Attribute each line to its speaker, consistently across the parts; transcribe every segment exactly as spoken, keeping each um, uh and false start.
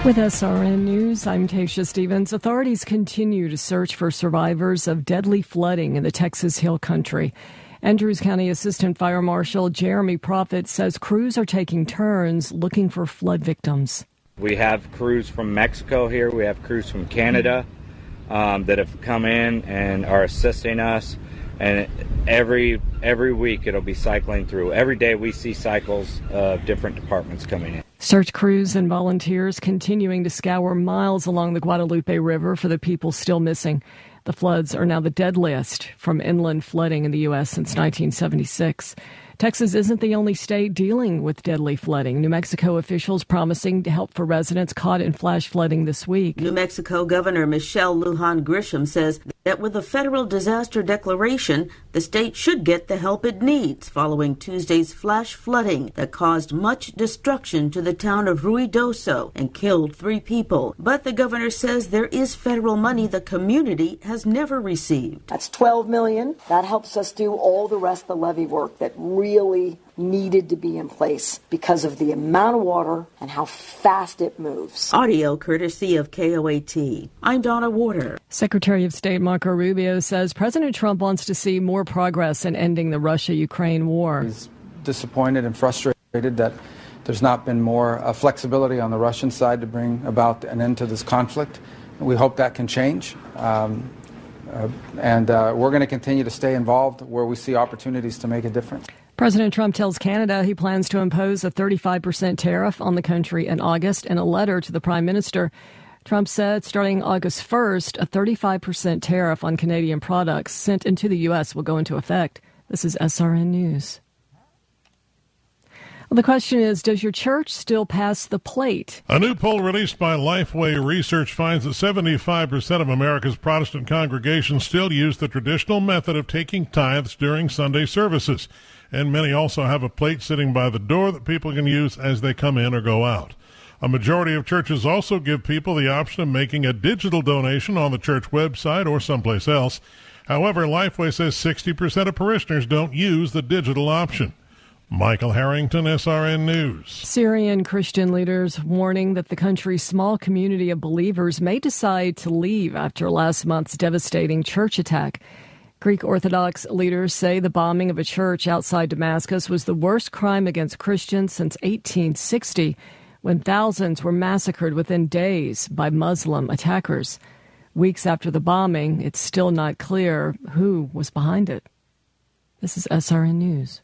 Speaker 1: With S R N News, I'm Tasha Stevens. Authorities continue to search for survivors of deadly flooding in the Texas Hill Country. Andrews County Assistant Fire Marshal Jeremy Proffitt says crews are taking turns looking for flood victims.
Speaker 2: We have crews from Mexico here. We have crews from Canada um, that have come in and are assisting us. And every every week it'll be cycling through. Every day we see cycles of different departments coming in.
Speaker 1: Search crews and volunteers continuing to scour miles along the Guadalupe River for the people still missing. The floods are now the deadliest from inland flooding in the U S since nineteen seventy-six. Texas isn't the only state dealing with deadly flooding. New Mexico officials promising to help for residents caught in flash flooding this week.
Speaker 3: New Mexico Governor Michelle Lujan Grisham says that with a federal disaster declaration, the state should get the help it needs following Tuesday's flash flooding that caused much destruction to the town of Ruidoso and killed three people. But the governor says there is federal money the community has never received.
Speaker 4: That's twelve million dollars. That helps us do all the rest of the levee work that really needed to be in place because of the amount of water and how fast it moves.
Speaker 3: Audio courtesy of K O A T. I'm Donna Warder.
Speaker 1: Secretary of State Marco Rubio says President Trump wants to see more progress in ending the Russia-Ukraine war.
Speaker 5: He's disappointed and frustrated that there's not been more uh, flexibility on the Russian side to bring about an end to this conflict. We hope that can change. Um, uh, and uh, we're going to continue to stay involved where we see opportunities to make a difference.
Speaker 1: President Trump tells Canada he plans to impose a thirty-five percent tariff on the country in August. In a letter to the Prime Minister, Trump said starting August first, a thirty-five percent tariff on Canadian products sent into the U S will go into effect. This is S R N News. Well, the question is, does your church still pass the plate?
Speaker 6: A new poll released by Lifeway Research finds that seventy-five percent of America's Protestant congregations still use the traditional method of taking tithes during Sunday services. And many also have a plate sitting by the door that people can use as they come in or go out. A majority of churches also give people the option of making a digital donation on the church website or someplace else. However, Lifeway says sixty percent of parishioners don't use the digital option. Michael Harrington, S R N News.
Speaker 1: Syrian Christian leaders warning that the country's small community of believers may decide to leave after last month's devastating church attack. Greek Orthodox leaders say the bombing of a church outside Damascus was the worst crime against Christians since eighteen sixty, when thousands were massacred within days by Muslim attackers. Weeks after the bombing, it's still not clear who was behind it. This is S R N News.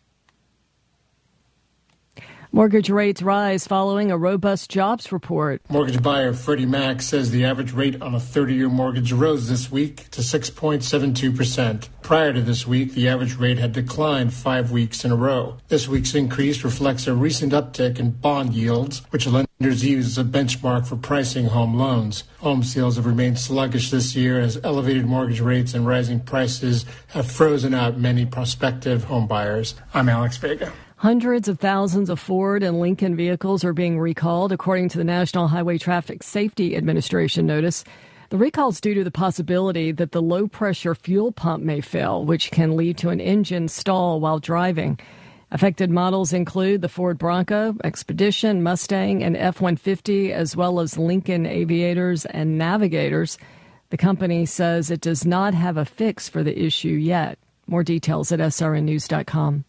Speaker 1: Mortgage rates rise following a robust jobs report.
Speaker 7: Mortgage buyer Freddie Mac says the average rate on a thirty-year mortgage rose this week to six point seven two percent. Prior to this week, the average rate had declined five weeks in a row. This week's increase reflects a recent uptick in bond yields, which lenders use as a benchmark for pricing home loans. Home sales have remained sluggish this year as elevated mortgage rates and rising prices have frozen out many prospective home buyers. I'm Alex Vega.
Speaker 1: Hundreds of thousands of Ford and Lincoln vehicles are being recalled, according to the National Highway Traffic Safety Administration notice. The recall is due to the possibility that the low-pressure fuel pump may fail, which can lead to an engine stall while driving. Affected models include the Ford Bronco, Expedition, Mustang, and F one fifty, as well as Lincoln Aviators and Navigators. The company says it does not have a fix for the issue yet. More details at S R N news dot com.